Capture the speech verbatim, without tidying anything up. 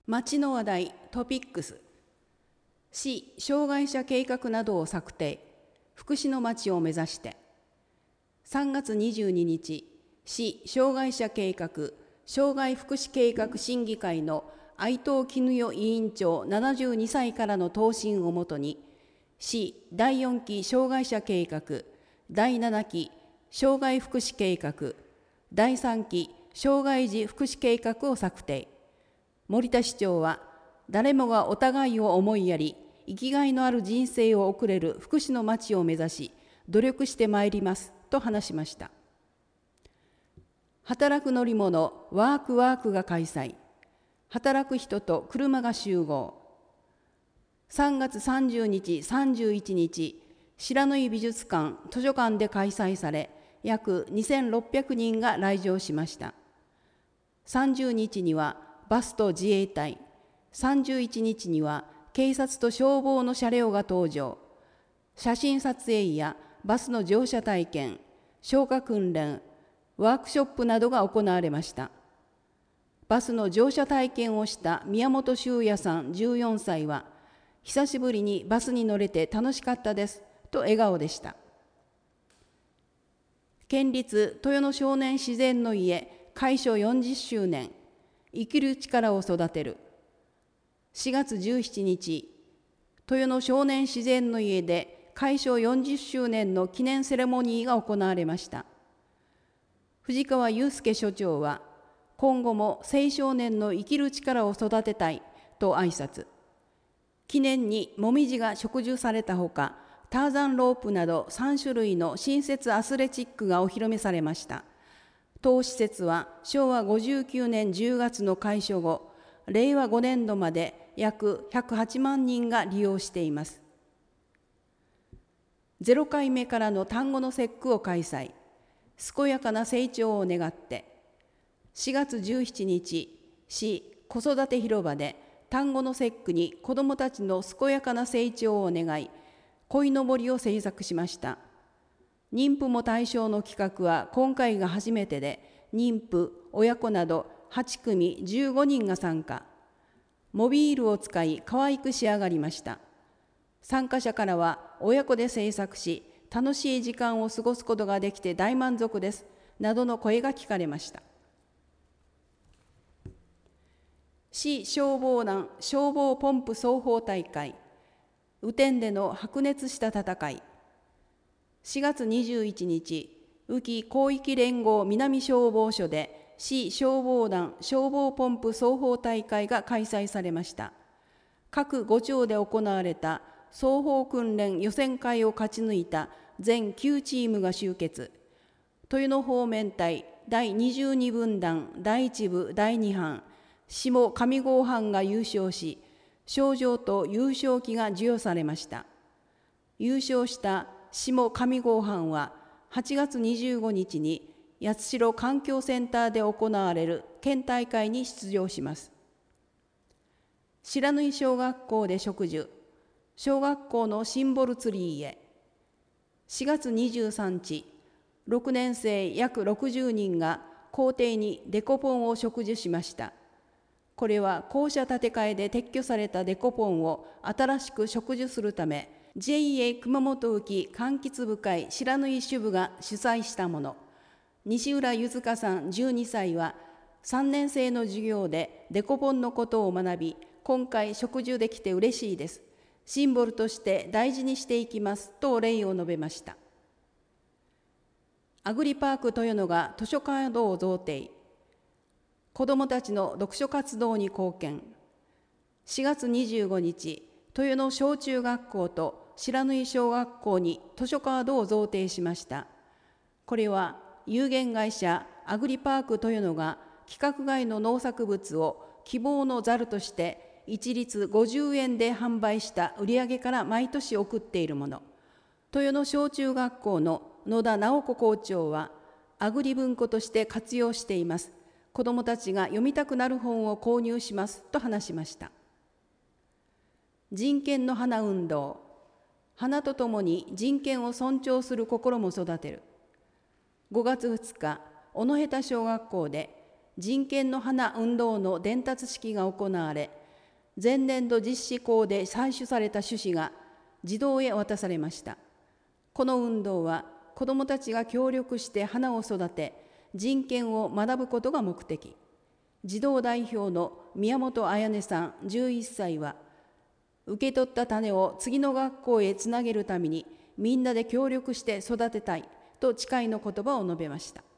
町の話題トピックス。市障害者計画などを策定、福祉の町を目指して。さんがつにじゅうににち、市障害者計画障害福祉計画審議会の哀藤絹代委員長ななじゅうにさいからの答申をもとに、市だいよんき障害者計画、だいななき障害福祉計画、だいさんき障害児福祉計画を策定。森田市長は、誰もがお互いを思いやり、生きがいのある人生を送れる福祉の町を目指し、努力してまいりますと話しました。働く乗り物ワークワークが開催。働く人と車が集合。さんがつさんじゅうにち、さんじゅういちにち、白縫美術館・図書館で開催され、約にせんろっぴゃくにんが来場しました。さんじゅうにちにはバスと自衛隊、さんじゅういちにちには警察と消防の車両が登場。写真撮影やバスの乗車体験、消火訓練、ワークショップなどが行われました。バスの乗車体験をした宮本修也さんじゅうよんさいは、久しぶりにバスに乗れて楽しかったですと笑顔でした。県立豊野少年自然の家開所よんじゅっしゅうねん、生きる力を育てる。しがつじゅうしちにち、豊野少年自然の家で開所よんじゅっしゅうねんの記念セレモニーが行われました。藤川祐介所長は、今後も青少年の生きる力を育てたいと挨拶。記念にもみじが植樹されたほか、ターザンロープなどさんしゅるいの新設アスレチックがお披露目されました。当施設はしょうわごじゅうきゅうねんじゅうがつの開所後、れいわごねんどまで約ひゃくはちまんにんが利用しています。ゼロかいめからの単語の節句を開催。健やかな成長を願って。しがつじゅうしちにち、市子育て広場で単語の節句に子どもたちの健やかな成長を願い、鯉のぼりを制作しました。妊婦も対象の企画は今回が初めてで、妊婦、親子などはちくみじゅうごにんが参加。モビールを使い可愛く仕上がりました。参加者からは親子で制作し、楽しい時間を過ごすことができて大満足です、などの声が聞かれました。市消防団消防ポンプ奏法大会。雨天での白熱した戦い。しがつにじゅういちにち、宇城広域連合南消防署で市消防団消防ポンプ奏法大会が開催されました。各ご町で行われた奏法訓練予選会を勝ち抜いた全きゅうチームが集結。豊野方面隊だいにじゅうにぶんだんだいいちぶだいにはん、下上郷藩が優勝し、賞状と優勝旗が授与されました。優勝した下上郷藩ははちがつにじゅうごにちに八代環境センターで行われる県大会に出場します。白縫小学校で植樹、小学校のシンボルツリーへ。しがつにじゅうさんにち、ろくねんせい約ろくじゅうにんが校庭にデコポンを植樹しました。これは校舎建て替えで撤去されたデコポンを新しく植樹するため、ジェイエー 熊本沖柑橘部会白縫支部が主催したもの。西浦ゆずかさんじゅうにさいは、さんねんせいの授業でデコポンのことを学び、今回植樹できて嬉しいです。シンボルとして大事にしていきますとお礼を述べました。アグリパーク豊野が図書カードを贈呈。子どもたちの読書活動に貢献。しがつにじゅうごにち、豊野小中学校と白縫小学校に図書カードを贈呈しました。これは有限会社アグリパーク豊野が規格外の農作物を希望のざるとして一律ごじゅうえんで販売した売上から毎年送っているもの。豊野小中学校の野田直子校長は、アグリ文庫として活用しています。子どもたちが読みたくなる本を購入しますと話しました。人権の花運動。花とともに人権を尊重する心も育てる。ごがつふつか、小野下小学校で人権の花運動の伝達式が行われ、前年度実施校で採取された種子が児童へ渡されました。この運動は、子どもたちが協力して花を育て、人権を学ぶことが目的。児童代表の宮本彩音さんじゅういっさいは、受け取った種を次の学校へつなげるために、みんなで協力して育てたいと誓いの言葉を述べました。